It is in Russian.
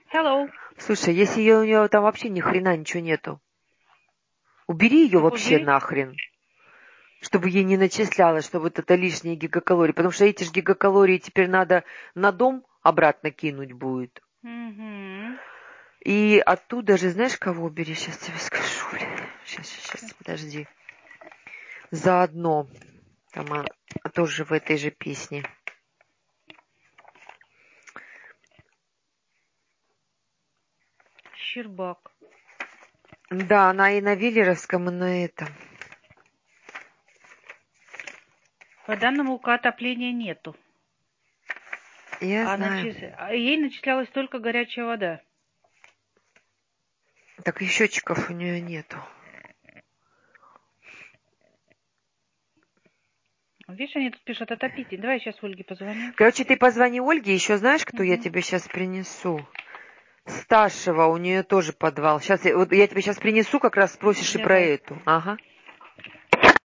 Hello. Слушай, если у нее там вообще ни хрена ничего нету, убери ее вообще Убери. нахрен, чтобы ей не начислялось, что вот это лишние гигакалории, потому что эти же гигакалории теперь надо на дом обратно кинуть будет. Угу. И оттуда же, знаешь, кого убери? Сейчас тебе скажу, блин. Сейчас, подожди. Заодно. Там тоже в этой же песне. Щербак. Да, она и на Виллеровском, и на этом. По данному УК отопления нету. Я знаю. Ей начислялась только горячая вода. Так и счетчиков у нее нету. Видишь, они тут пишут отопитель. Давай я сейчас Ольге позвоню. Короче, ты позвони Ольге, еще знаешь, кто я Угу. тебе сейчас принесу? Сташева, у нее тоже подвал. Сейчас вот я тебе сейчас принесу, как раз спросишь и про Давай. эту. Ага.